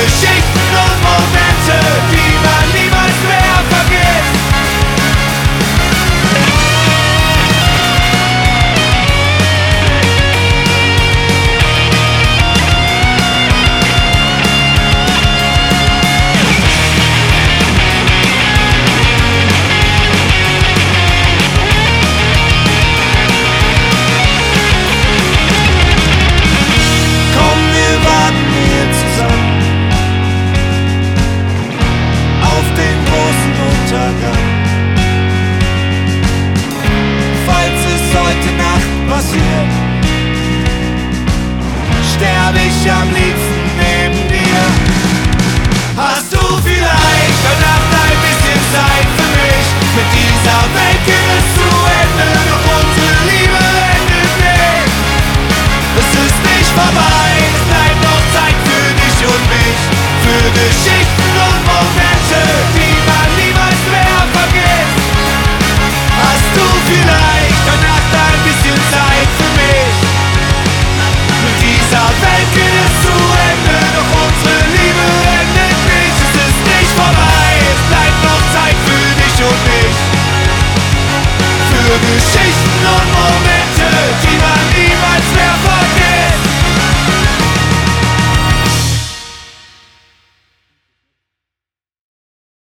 Geschichten und Momente, die man niemals mehr vergisst. Komm, wir warten hier zusammen auf den großen Untergang. Falls es heute Nacht passiert, sterbe ich am liebsten neben dir. Hast du vielleicht heute Nacht ein bisschen Zeit für mich? Mit dieser Welt geht es zu Ende, doch unsere Liebe endet nicht. Es ist nicht vorbei, es bleibt noch Zeit für dich und mich. Für Geschichten und Momente, die man niemals mehr vergisst. Hast du vielleicht heute Nacht ein bisschen Zeit für mich? Mit dieser Welt geht es zu Ende, doch unsere Liebe endet nicht. Es ist nicht vorbei, es bleibt noch Zeit für dich und mich. Für Geschichten